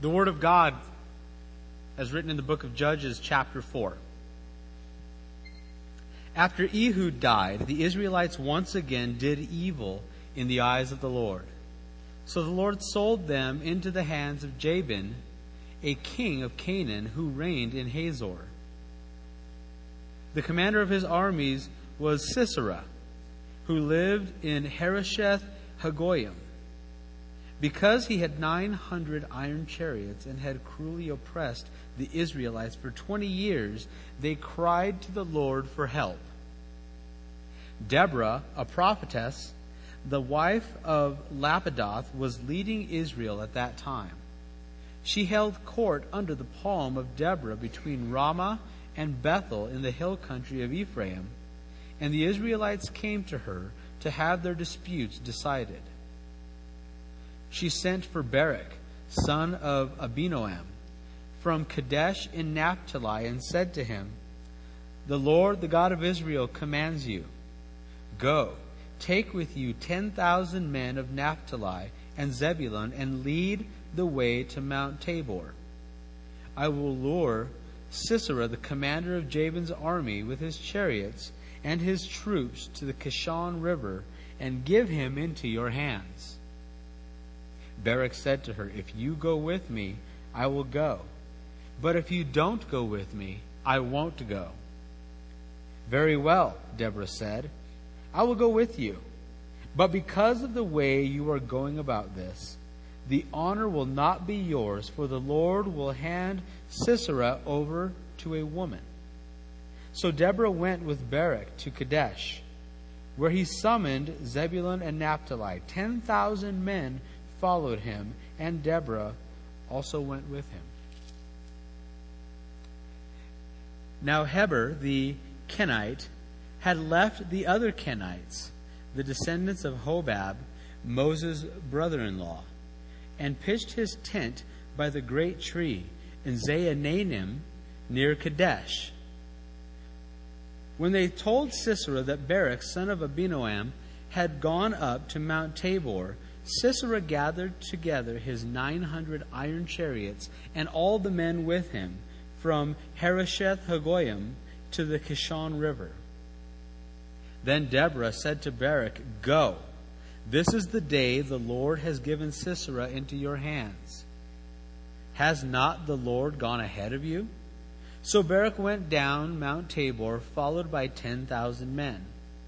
The Word of God, as written in the book of Judges, chapter 4. After Ehud died, the Israelites once again did evil in the eyes of the Lord. So the Lord sold them into the hands of Jabin, a king of Canaan, who reigned in Hazor. The commander of his armies was Sisera, who lived in Harosheth Hagoyim. Because he had 900 iron chariots and had cruelly oppressed the Israelites for 20 years, they cried to the Lord for help. Deborah, a prophetess, the wife of Lapidoth, was leading Israel at that time. She held court under the palm of Deborah between Ramah and Bethel in the hill country of Ephraim, and the Israelites came to her to have their disputes decided. She sent for Barak, son of Abinoam, from Kadesh in Naphtali, and said to him, "The Lord, the God of Israel, commands you, go, take with you 10,000 men of Naphtali and Zebulun, and lead the way to Mount Tabor. I will lure Sisera, the commander of Jabin's army, with his chariots and his troops to the Kishon River, and give him into your hands." Barak said to her, "If you go with me, I will go. But if you don't go with me, I won't go." "Very well," Deborah said, "I will go with you. But because of the way you are going about this, the honor will not be yours, for the Lord will hand Sisera over to a woman." So Deborah went with Barak to Kadesh, where he summoned Zebulun and Naphtali. 10,000 men followed him, and Deborah also went with him. Now Heber the Kenite had left the other Kenites, the descendants of Hobab, Moses' brother-in-law, and pitched his tent by the great tree in Zaanannim near Kadesh. When they told Sisera that Barak, son of Abinoam, had gone up to Mount Tabor, Sisera gathered together his 900 iron chariots and all the men with him from Harosheth Hagoyim to the Kishon River. Then Deborah said to Barak, "Go. This is the day the Lord has given Sisera into your hands. Has not the Lord gone ahead of you?" So Barak went down Mount Tabor, followed by 10,000 men.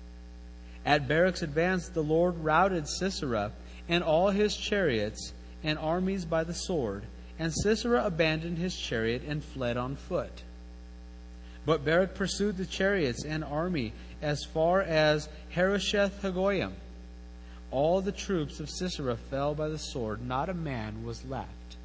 At Barak's advance, the Lord routed Sisera and all his chariots and armies by the sword, and Sisera abandoned his chariot and fled on foot. But Barak pursued the chariots and army as far as Harosheth Hagoyim. All the troops of Sisera fell by the sword, not a man was left.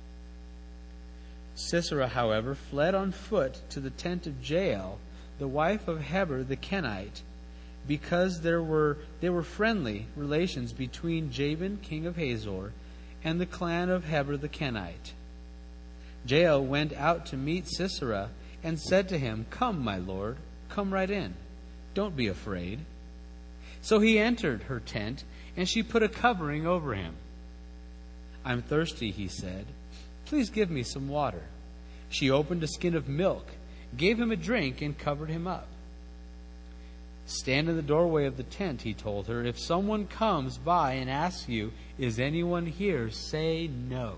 Sisera, however, fled on foot to the tent of Jael, the wife of Heber the Kenite, because there were friendly relations between Jabin, king of Hazor, and the clan of Heber the Kenite. Jael went out to meet Sisera and said to him, "Come, my lord, come right in. Don't be afraid." So he entered her tent, and she put a covering over him. "I'm thirsty," he said. "Please give me some water." She opened a skin of milk, gave him a drink, and covered him up. "Stand in the doorway of the tent," he told her. "If someone comes by and asks you, 'Is anyone here?' say no."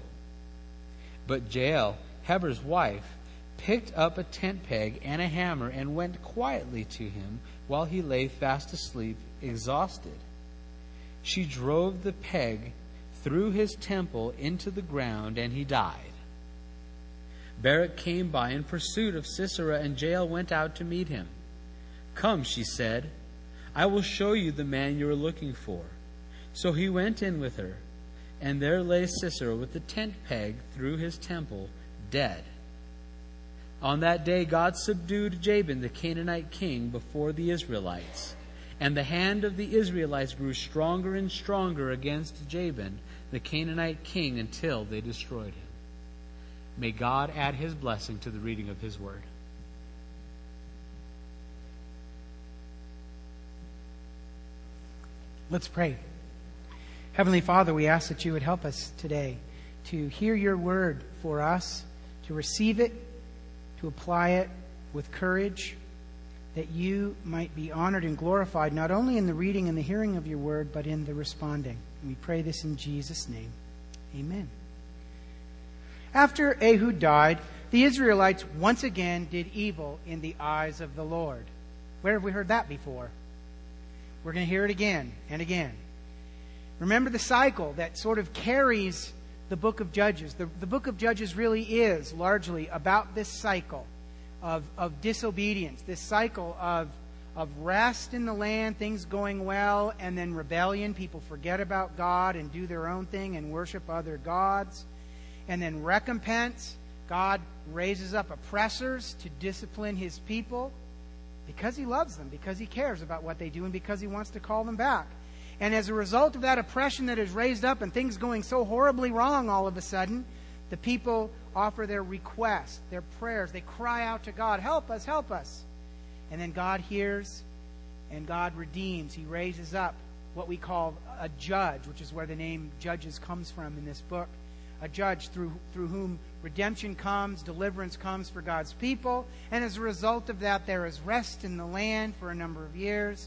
But Jael, Heber's wife, picked up a tent peg and a hammer and went quietly to him while he lay fast asleep, exhausted. She drove the peg through his temple into the ground, and he died. Barak came by in pursuit of Sisera, and Jael went out to meet him. "Come," she said, "I will show you the man you are looking for." So he went in with her, and there lay Sisera with the tent peg through his temple, dead. On that day God subdued Jabin, the Canaanite king, before the Israelites. And the hand of the Israelites grew stronger and stronger against Jabin, the Canaanite king, until they destroyed him. May God add his blessing to the reading of his word. Let's pray. Heavenly Father, we ask that you would help us today to hear your word for us, to receive it, to apply it with courage, that you might be honored and glorified not only in the reading and the hearing of your word, but in the responding. And we pray this in Jesus' name. Amen. After Ehud died, the Israelites once again did evil in the eyes of the Lord. Where have we heard that before? We're going to hear it again and again. Remember the cycle that sort of carries the book of Judges. The book of Judges really is largely about this cycle of disobedience, this cycle of rest in the land, things going well, and then rebellion. People forget about God and do their own thing and worship other gods. And then recompense. God raises up oppressors to discipline His people because He loves them, because He cares about what they do, and because He wants to call them back. And as a result of that oppression that is raised up and things going so horribly wrong all of a sudden, the people offer their requests, their prayers. They cry out to God, help us, help us. And then God hears and God redeems. He raises up what we call a judge, which is where the name Judges comes from in this book. A judge through whom redemption comes, deliverance comes for God's people. And as a result of that, there is rest in the land for a number of years.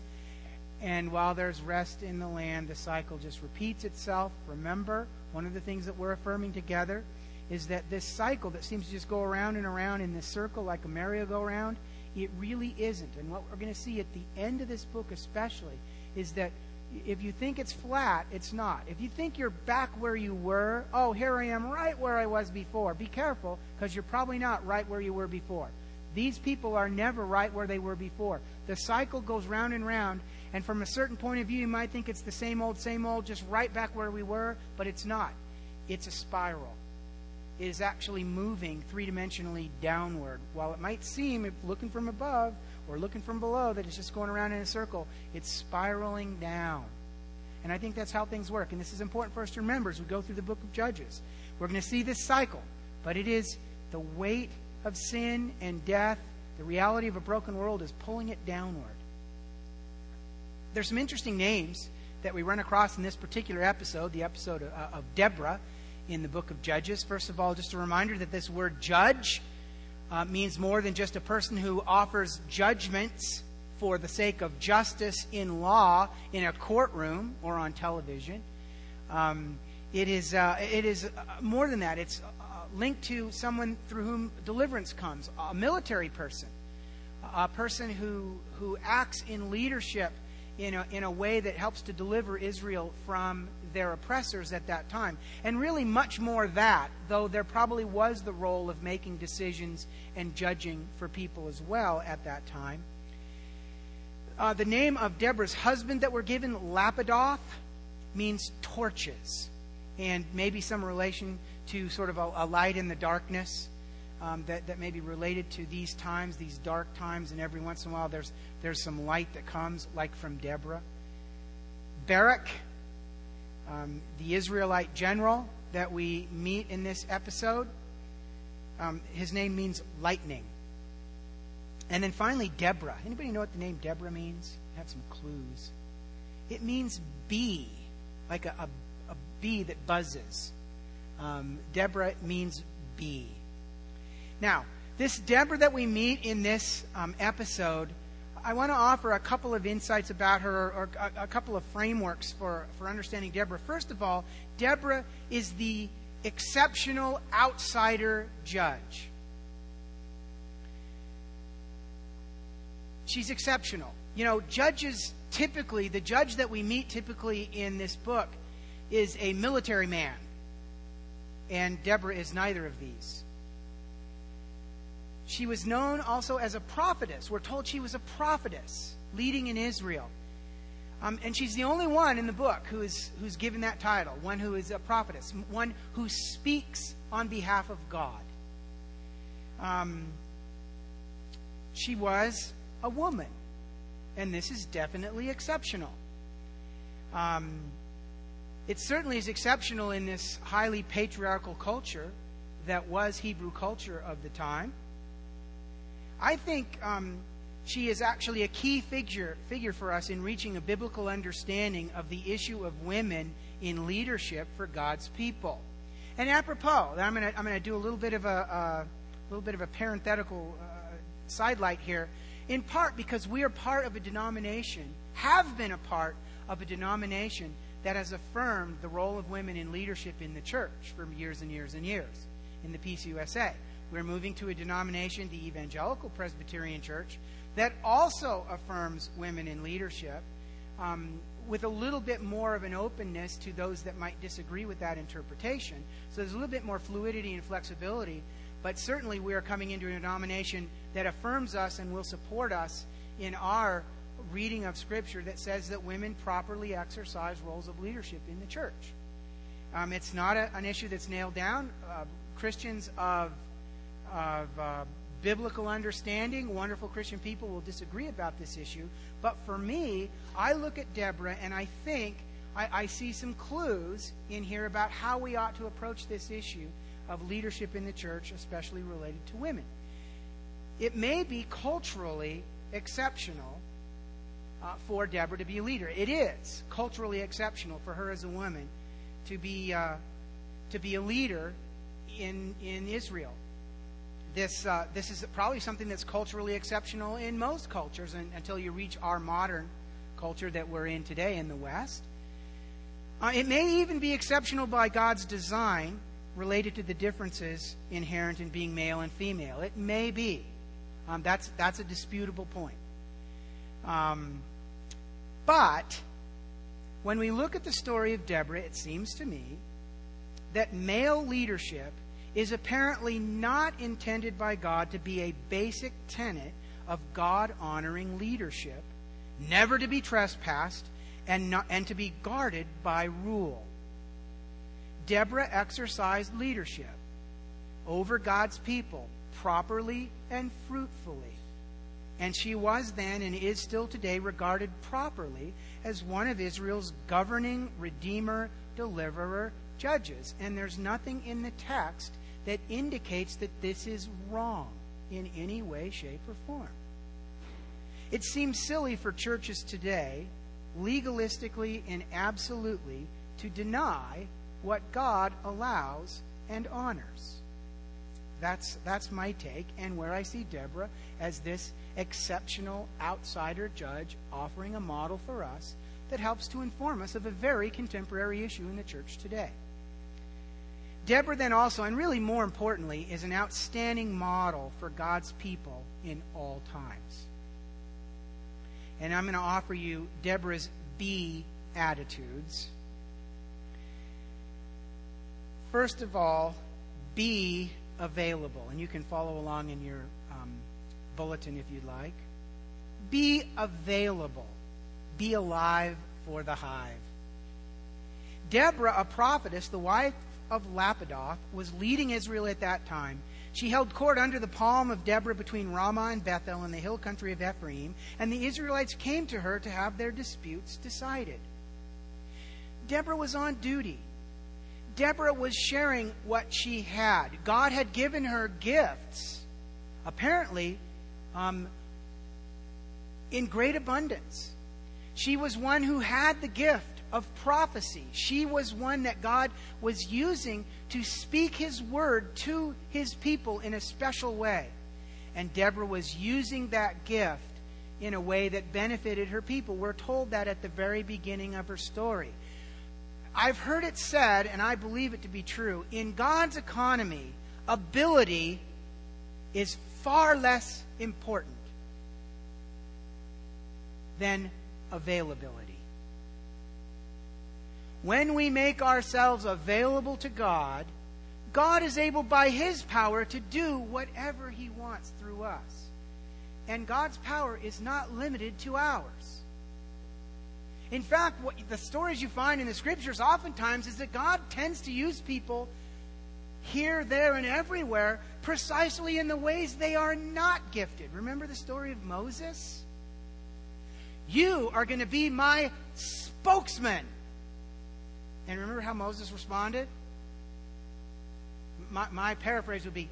And while there's rest in the land, the cycle just repeats itself. Remember, one of the things that we're affirming together is that this cycle that seems to just go around and around in this circle like a merry-go-round, it really isn't. And what we're going to see at the end of this book especially is that if you think it's flat, it's not. If you think you're back where you were, oh, here I am right where I was before. Be careful, because you're probably not right where you were before. These people are never right where they were before. The cycle goes round and round, and from a certain point of view, you might think it's the same old, just right back where we were, but it's not. It's a spiral. It is actually moving three-dimensionally downward. While it might seem, if looking from above or looking from below, that it's just going around in a circle, it's spiraling down. And I think that's how things work. And this is important for us to remember as we go through the book of Judges. We're going to see this cycle, but it is the weight of sin and death, the reality of a broken world is pulling it downward. There's some interesting names that we run across in this particular episode, the episode of Deborah in the book of Judges. First of all, just a reminder that this word judge means more than just a person who offers judgments for the sake of justice in law in a courtroom or on television. It is more than that. It's linked to someone through whom deliverance comes, a military person, a person who acts in leadership in a way that helps to deliver Israel from their oppressors at that time. And really much more that, though there probably was the role of making decisions and judging for people as well at that time. The name of Deborah's husband that we're given, Lapidoth, means torches, and maybe some relation to sort of a light in the darkness that may be related to these times, these dark times, and every once in a while there's some light that comes, like from Deborah. Barak, the Israelite general that we meet in this episode, his name means lightning. And then finally, Deborah. Anybody know what the name Deborah means? I have some clues. It means bee, like a bee that buzzes. Deborah means bee. Now, this Deborah that we meet in this episode, I want to offer a couple of insights about her, or a couple of frameworks for understanding Deborah. First of all, Deborah is the exceptional outsider judge. She's exceptional. You know, judges typically, the judge that we meet typically in this book is a military man. And Deborah is neither of these. She was known also as a prophetess. We're told she was a prophetess leading in Israel. And she's the only one in the book who's given that title, one who is a prophetess, one who speaks on behalf of God. She was a woman, and this is definitely exceptional. It certainly is exceptional in this highly patriarchal culture that was Hebrew culture of the time. I think she is actually a key figure for us in reaching a biblical understanding of the issue of women in leadership for God's people. And apropos, I'm going to do a little bit of a parenthetical sidelight here, in part because we are part of a denomination, have been a part of a denomination that has affirmed the role of women in leadership in the church for years and years and years in the PCUSA. We're moving to a denomination, the Evangelical Presbyterian Church, that also affirms women in leadership, with a little bit more of an openness to those that might disagree with that interpretation. So there's a little bit more fluidity and flexibility, but certainly we are coming into a denomination that affirms us and will support us in our reading of Scripture that says that women properly exercise roles of leadership in the church. It's not an issue that's nailed down. Christians of biblical understanding, wonderful Christian people, will disagree about this issue. But for me, I look at Deborah and I think I see some clues in here about how we ought to approach this issue of leadership in the church, especially related to women. It may be culturally exceptional for Deborah to be a leader. It is culturally exceptional for her as a woman to be a leader in Israel. This is probably something that's culturally exceptional in most cultures until you reach our modern culture that we're in today in the West. It may even be exceptional by God's design related to the differences inherent in being male and female. It may be. That's a disputable point. But when we look at the story of Deborah, it seems to me that male leadership is apparently not intended by God to be a basic tenet of God-honoring leadership, never to be trespassed, and to be guarded by rule. Deborah exercised leadership over God's people properly and fruitfully. And she was then and is still today regarded properly as one of Israel's governing redeemer, deliverer, judges. And there's nothing in the text that indicates that this is wrong in any way, shape, or form. It seems silly for churches today, legalistically and absolutely, to deny what God allows and honors. That's my take, and where I see Deborah as this exceptional outsider judge offering a model for us that helps to inform us of a very contemporary issue in the church today. Deborah then also, and really more importantly, is an outstanding model for God's people in all times. And I'm going to offer you Deborah's B attitudes. First of all, be available. And you can follow along in your bulletin if you'd like. Be available. Be alive for the hive. Deborah, a prophetess, the wife of Lapidoth, was leading Israel at that time. She held court under the palm of Deborah between Ramah and Bethel in the hill country of Ephraim, and the Israelites came to her to have their disputes decided. Deborah was on duty. Deborah was sharing what she had. God had given her gifts, apparently, in great abundance. She was one who had the gift of prophecy. She was one that God was using to speak His word to His people in a special way. And Deborah was using that gift in a way that benefited her people. We're told that at the very beginning of her story. I've heard it said, and I believe it to be true, in God's economy, ability is far less important than availability. When we make ourselves available to God, God is able by His power to do whatever He wants through us. And God's power is not limited to ours. In fact, what the stories you find in the Scriptures oftentimes is that God tends to use people here, there, and everywhere precisely in the ways they are not gifted. Remember the story of Moses? You are going to be my spokesman. And remember how Moses responded? My paraphrase would be,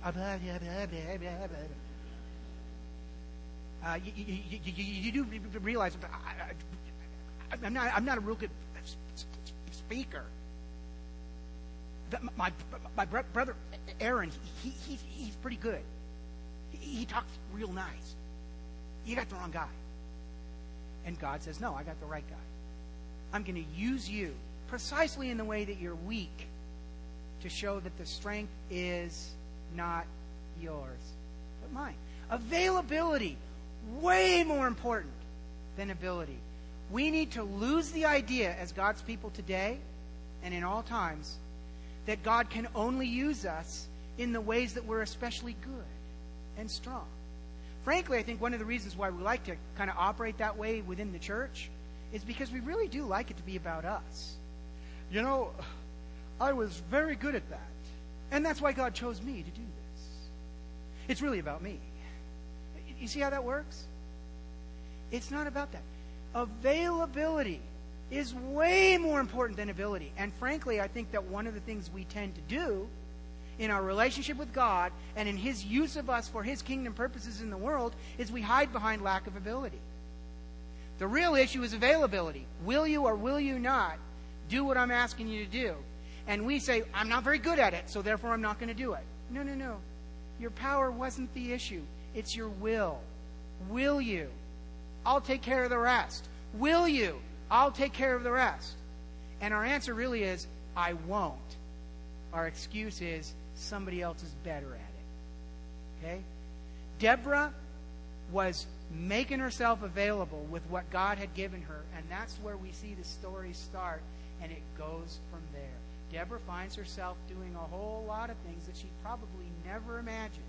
you do realize I'm not a real good speaker. my brother Aaron, he's pretty good. He talks real nice. You got the wrong guy. And God says, no, I got the right guy. I'm going to use you precisely in the way that you're weak to show that the strength is not yours, but mine. Availability, way more important than ability. We need to lose the idea as God's people today and in all times that God can only use us in the ways that we're especially good and strong. Frankly, I think one of the reasons why we like to kind of operate that way within the church is because we really do like it to be about us. You know, I was very good at that. And that's why God chose me to do this. It's really about me. You see how that works? It's not about that. Availability is way more important than ability. And frankly, I think that one of the things we tend to do in our relationship with God and in His use of us for His kingdom purposes in the world is we hide behind lack of ability. The real issue is availability. Will you or will you not do what I'm asking you to do? And we say, I'm not very good at it, so therefore I'm not going to do it. No. Your power wasn't the issue. It's your will. Will you? I'll take care of the rest. Will you? I'll take care of the rest. And our answer really is, I won't. Our excuse is, somebody else is better at it. Okay? Deborah was making herself available with what God had given her, and that's where we see the story start, and it goes from there. Deborah finds herself doing a whole lot of things that she probably never imagined.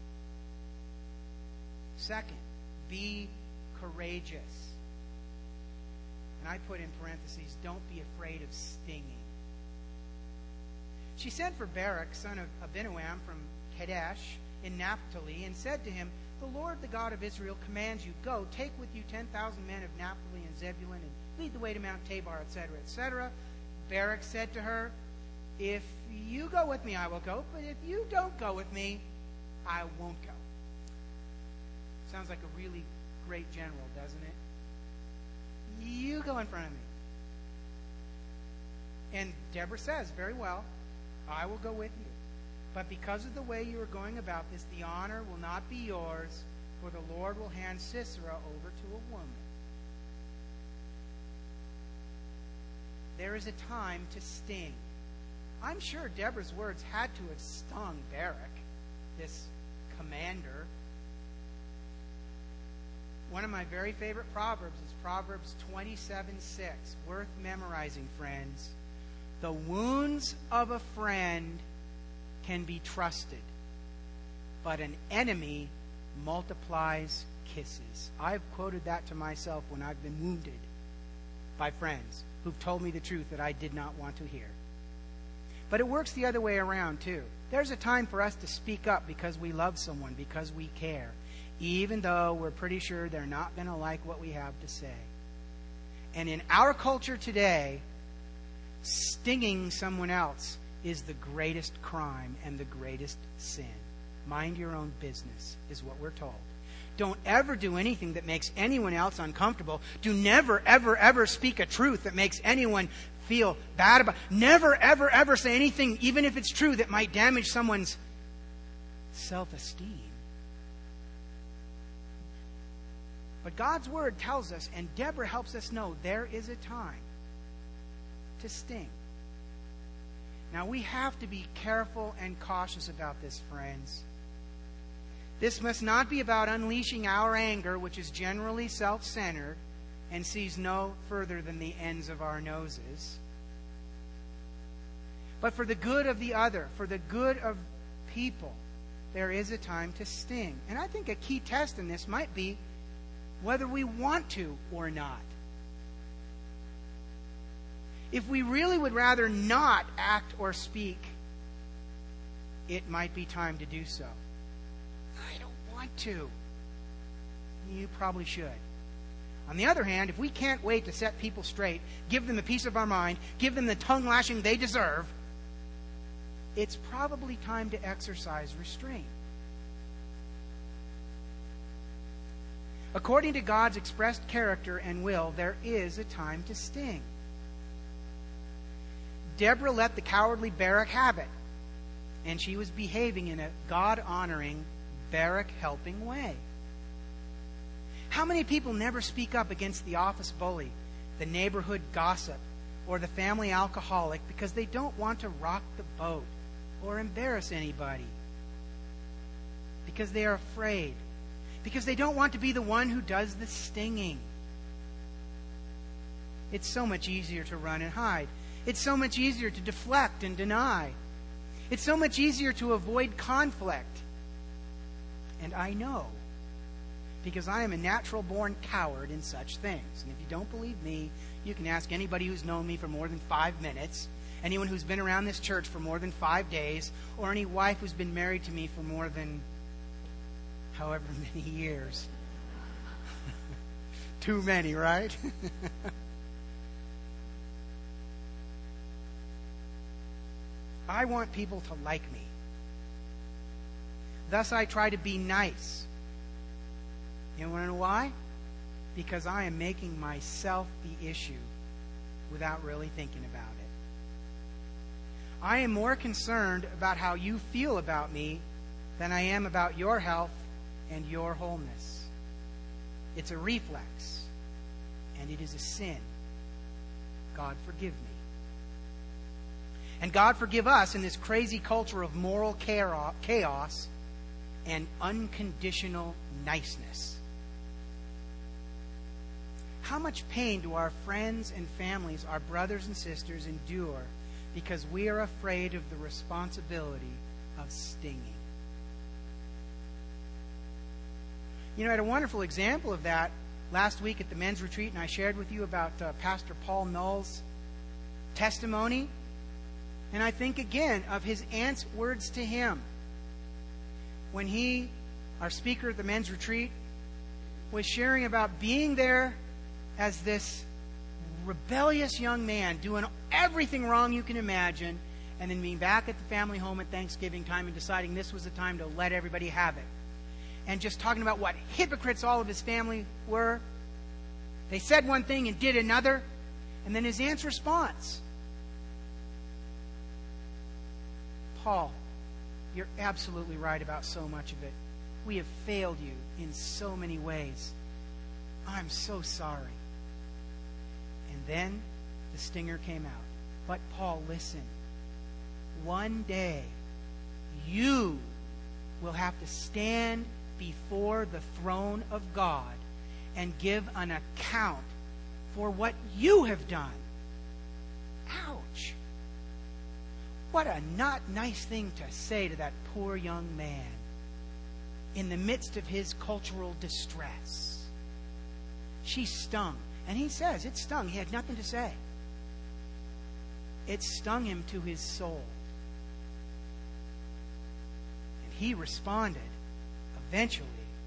Second, be courageous. And I put in parentheses, don't be afraid of stinging. She sent for Barak, son of Abinoam from Kadesh in Naphtali, and said to him, the Lord, the God of Israel, commands you, go, take with you 10,000 men of Naphtali and Zebulun, and lead the way to Mount Tabor, etc., etc. Barak said to her, if you go with me, I will go, but if you don't go with me, I won't go. Sounds like a really great general, doesn't it? You go in front of me. And Deborah says, very well, I will go with you. But because of the way you are going about this, the honor will not be yours, for the Lord will hand Sisera over to a woman. There is a time to sting. I'm sure Deborah's words had to have stung Barak, this commander. One of my very favorite Proverbs is Proverbs 27:6. Worth memorizing, friends. The wounds of a friend can be trusted, but an enemy multiplies kisses. I've quoted that to myself when I've been wounded by friends who've told me the truth that I did not want to hear. But it works the other way around, too. There's a time for us to speak up because we love someone, because we care, even though we're pretty sure they're not going to like what we have to say. And in our culture today, stinging someone else is the greatest crime and the greatest sin. Mind your own business is what we're told. Don't ever do anything that makes anyone else uncomfortable. Do never, ever, ever speak a truth that makes anyone feel bad about. Never, ever, ever say anything, even if it's true, that might damage someone's self-esteem. But God's Word tells us, and Deborah helps us know, there is a time to sting. Now, we have to be careful and cautious about this, friends. This must not be about unleashing our anger, which is generally self-centered and sees no further than the ends of our noses. But for the good of the other, for the good of people, there is a time to sting. And I think a key test in this might be whether we want to or not. If we really would rather not act or speak, it might be time to do so. I don't want to. You probably should. On the other hand, if we can't wait to set people straight, give them a piece of our mind, give them the tongue lashing they deserve, it's probably time to exercise restraint. According to God's expressed character and will, there is a time to sting. Deborah let the cowardly Barak have it. And she was behaving in a God-honoring, Barak-helping way. How many people never speak up against the office bully, the neighborhood gossip, or the family alcoholic because they don't want to rock the boat or embarrass anybody? Because they are afraid. Because they don't want to be the one who does the stinging. It's so much easier to run and hide. It's so much easier to deflect and deny. It's so much easier to avoid conflict. And I know, because I am a natural-born coward in such things. And if you don't believe me, you can ask anybody who's known me for more than 5 minutes, anyone who's been around this church for more than 5 days, or any wife who's been married to me for more than however many years. Too many, right? I want people to like me. Thus I try to be nice. You want to know why? Because I am making myself the issue without really thinking about it. I am more concerned about how you feel about me than I am about your health and your wholeness. It's a reflex, and it is a sin. God forgive me. And God forgive us in this crazy culture of moral chaos and unconditional niceness. How much pain do our friends and families, our brothers and sisters, endure because we are afraid of the responsibility of stinging? You know, I had a wonderful example of that last week at the men's retreat, and I shared with you about Pastor Paul Null's testimony. And I think again of his aunt's words to him when he, our speaker at the men's retreat, was sharing about being there as this rebellious young man, doing everything wrong you can imagine, and then being back at the family home at Thanksgiving time and deciding this was the time to let everybody have it. And just talking about what hypocrites all of his family were. They said one thing and did another. And then his aunt's response: Paul, you're absolutely right about so much of it. We have failed you in so many ways. I'm so sorry. And then the stinger came out. But Paul, listen. One day, you will have to stand before the throne of God and give an account for what you have done. Ouch. What a not nice thing to say to that poor young man in the midst of his cultural distress. She stung. And he says it stung. He had nothing to say. It stung him to his soul. And he responded eventually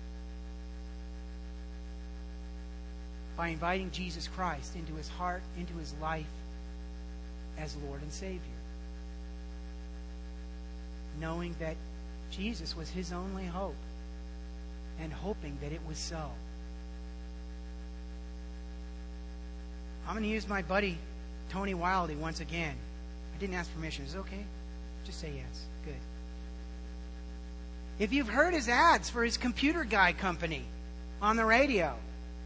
by inviting Jesus Christ into his heart, into his life as Lord and Savior. Knowing that Jesus was his only hope and hoping that it was so. I'm going to use my buddy Tony Wildy once again. I didn't ask permission. Is it okay? Just say yes. Good. If you've heard his ads for his computer guy company on the radio,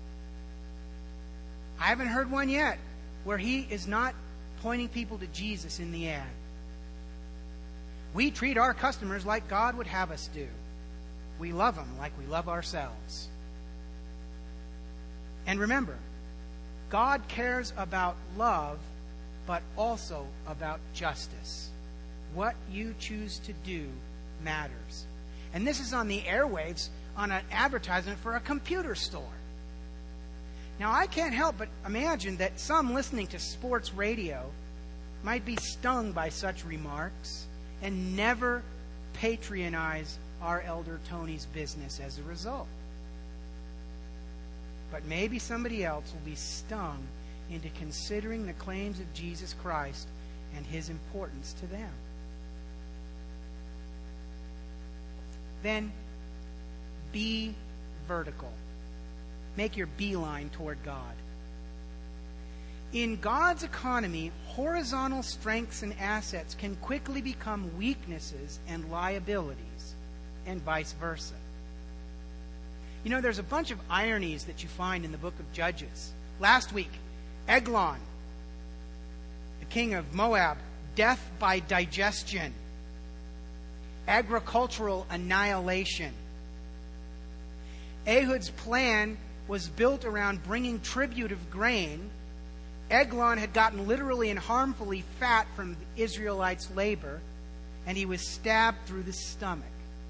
I haven't heard one yet where he is not pointing people to Jesus in the ad. We treat our customers like God would have us do. We love them like we love ourselves. And remember, God cares about love, but also about justice. What you choose to do matters. And this is on the airwaves on an advertisement for a computer store. Now, I can't help but imagine that some listening to sports radio might be stung by such remarks and never patronize our elder Tony's business as a result. But maybe somebody else will be stung into considering the claims of Jesus Christ and his importance to them. Then, be vertical. Make your beeline toward God. In God's economy, horizontal strengths and assets can quickly become weaknesses and liabilities, and vice versa. You know, there's a bunch of ironies that you find in the book of Judges. Last week, Eglon, the king of Moab, death by digestion, agricultural annihilation. Ehud's plan was built around bringing tribute of grain. Eglon had gotten literally and harmfully fat from the Israelites' labor, and he was stabbed through the stomach.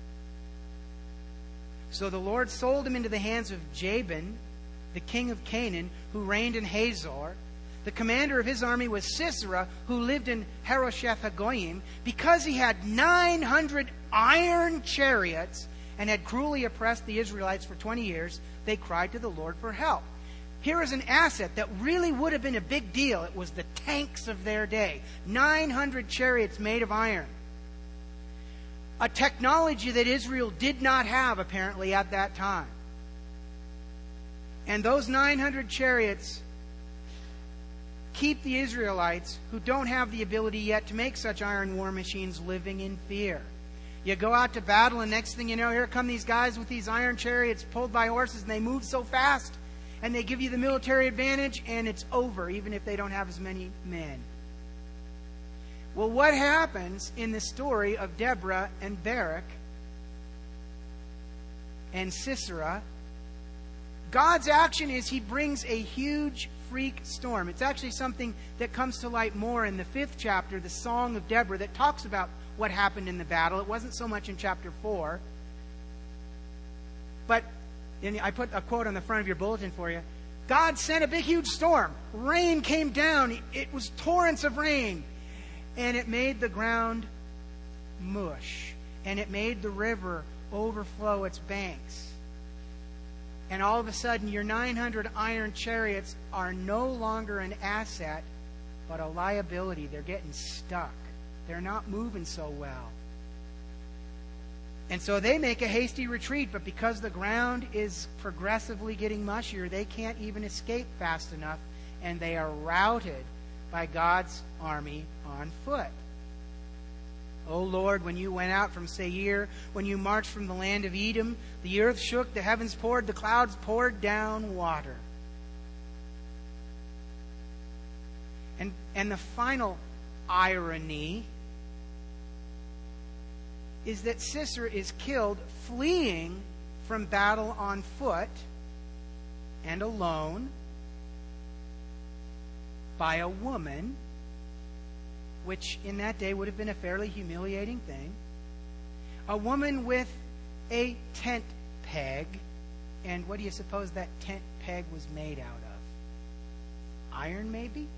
So the Lord sold him into the hands of Jabin, the king of Canaan, who reigned in Hazor. The commander of his army was Sisera, who lived in Harosheth Hagoyim. Because he had 900 iron chariots and had cruelly oppressed the Israelites for 20 years, they cried to the Lord for help. Here is an asset that really would have been a big deal. It was the tanks of their day. 900 chariots made of iron. A technology that Israel did not have, apparently, at that time. And those 900 chariots keep the Israelites, who don't have the ability yet to make such iron war machines, living in fear. You go out to battle, and next thing you know, here come these guys with these iron chariots pulled by horses, and they move so fast, and they give you the military advantage, and it's over, even if they don't have as many men. Well, what happens in the story of Deborah and Barak and Sisera? God's action is He brings a huge freak storm. It's actually something that comes to light more in the 5th chapter, the Song of Deborah, that talks about what happened in the battle. It wasn't so much in chapter 4. But I put a quote on the front of your bulletin for you. God sent a big, huge storm. Rain came down. It was torrents of rain. And it made the ground mush. And it made the river overflow its banks. And all of a sudden, your 900 iron chariots are no longer an asset, but a liability. They're getting stuck. They're not moving so well. And so they make a hasty retreat, but because the ground is progressively getting mushier, they can't even escape fast enough, and they are routed by God's army on foot. O Lord, when you went out from Seir, when you marched from the land of Edom, the earth shook, the heavens poured, the clouds poured down water. And the final irony is that Sisera is killed fleeing from battle on foot and alone by a woman, which in that day would have been a fairly humiliating thing. A woman with a tent peg. And what do you suppose that tent peg was made out of? Iron, maybe?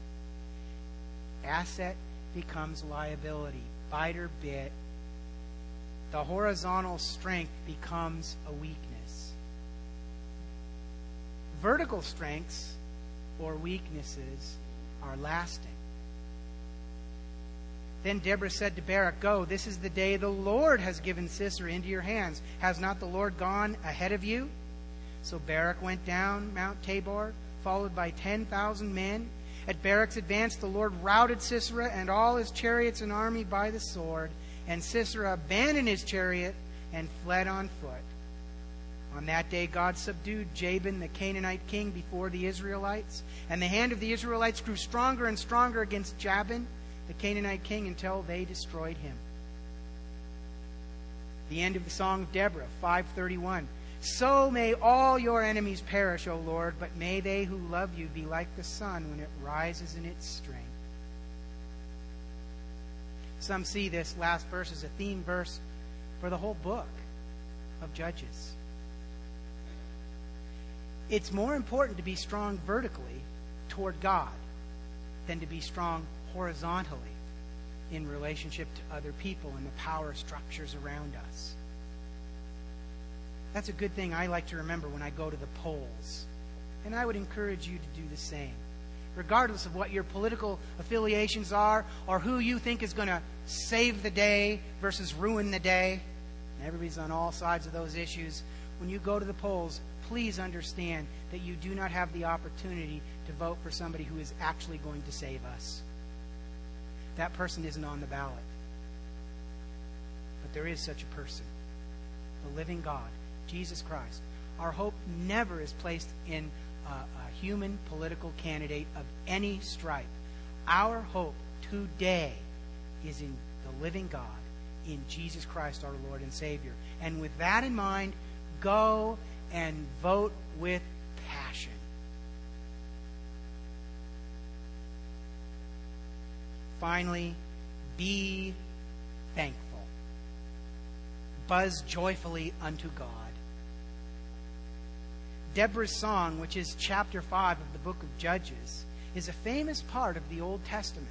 Asset becomes liability. Biter bit. The horizontal strength becomes a weakness. Vertical strengths or weaknesses are lasting. Then Deborah said to Barak, "Go, this is the day the Lord has given Sisera into your hands. Has not the Lord gone ahead of you?" So Barak went down Mount Tabor, followed by 10,000 men. At Barak's advance, the Lord routed Sisera and all his chariots and army by the sword. And Sisera abandoned his chariot and fled on foot. On that day, God subdued Jabin, the Canaanite king, before the Israelites. And the hand of the Israelites grew stronger and stronger against Jabin, the Canaanite king, until they destroyed him. The end of the Song of Deborah, 5:31. So may all your enemies perish, O Lord, but may they who love you be like the sun when it rises in its strength. Some see this last verse as a theme verse for the whole book of Judges. It's more important to be strong vertically toward God than to be strong horizontally in relationship to other people and the power structures around us. That's a good thing I like to remember when I go to the polls. And I would encourage you to do the same. Regardless of what your political affiliations are or who you think is going to save the day versus ruin the day. And everybody's on all sides of those issues. When you go to the polls, please understand that you do not have the opportunity to vote for somebody who is actually going to save us. That person isn't on the ballot. But there is such a person. The living God, Jesus Christ. Our hope never is placed in a human political candidate of any stripe. Our hope today is in the living God, in Jesus Christ our Lord and Savior. And with that in mind, go and vote with passion. Finally, be thankful. Buzz joyfully unto God. Deborah's song, which is chapter 5 of the book of Judges, is a famous part of the Old Testament.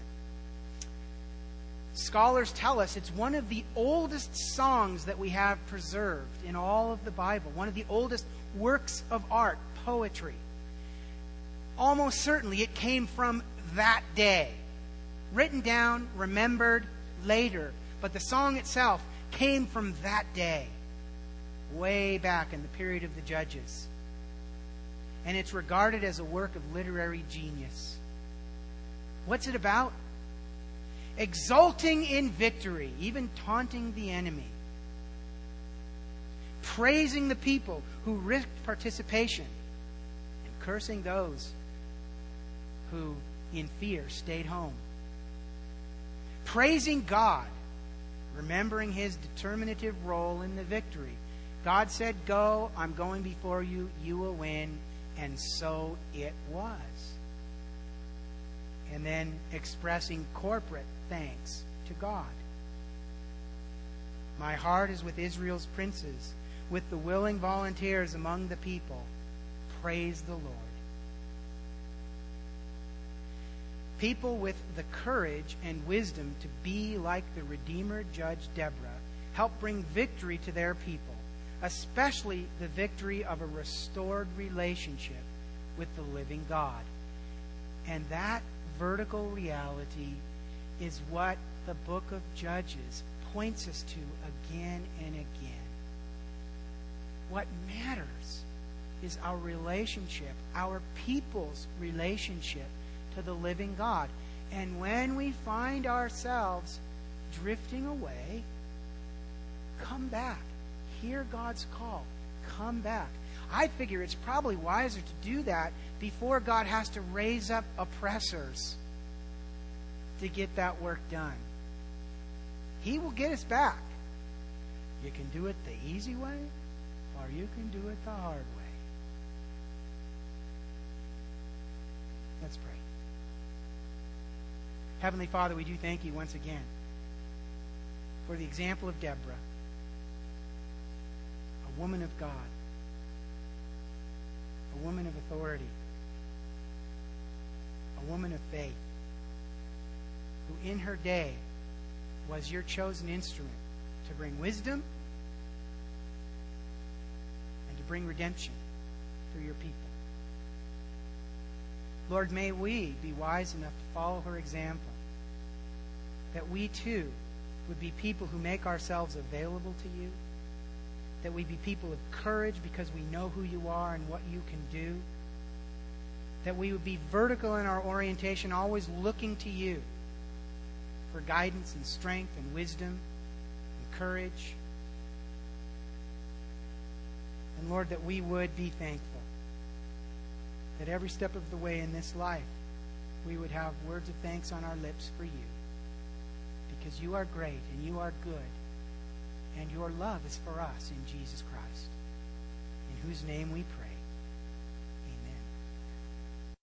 Scholars tell us it's one of the oldest songs that we have preserved in all of the Bible, one of the oldest works of art, poetry. Almost certainly it came from that day. Written down, remembered later, but the song itself came from that day, way back in the period of the Judges. And it's regarded as a work of literary genius. What's it about? Exulting in victory, even taunting the enemy. Praising the people who risked participation, and cursing those who, in fear, stayed home. Praising God, remembering His determinative role in the victory. God said, "Go, I'm going before you, you will win." And so it was. And then expressing corporate thanks to God. My heart is with Israel's princes, with the willing volunteers among the people. Praise the Lord. People with the courage and wisdom to be like the Redeemer Judge Deborah help bring victory to their people, especially the victory of a restored relationship with the living God. And that vertical reality is what the book of Judges points us to again and again. What matters is our relationship, our people's relationship to the living God. And when we find ourselves drifting away, come back. Hear God's call. Come back. I figure it's probably wiser to do that before God has to raise up oppressors to get that work done. He will get us back. You can do it the easy way, or you can do it the hard way. Let's pray. Heavenly Father, we do thank you once again for the example of Deborah, a woman of God, a woman of authority, a woman of faith, who in her day was your chosen instrument to bring wisdom and to bring redemption through your people. Lord, may we be wise enough to follow her example, that we too would be people who make ourselves available to you, that we be people of courage because we know who you are and what you can do, that we would be vertical in our orientation, always looking to you for guidance and strength and wisdom and courage. And Lord, that we would be thankful that every step of the way in this life we would have words of thanks on our lips for you, because you are great and you are good, and your love is for us in Jesus Christ, in whose name we pray.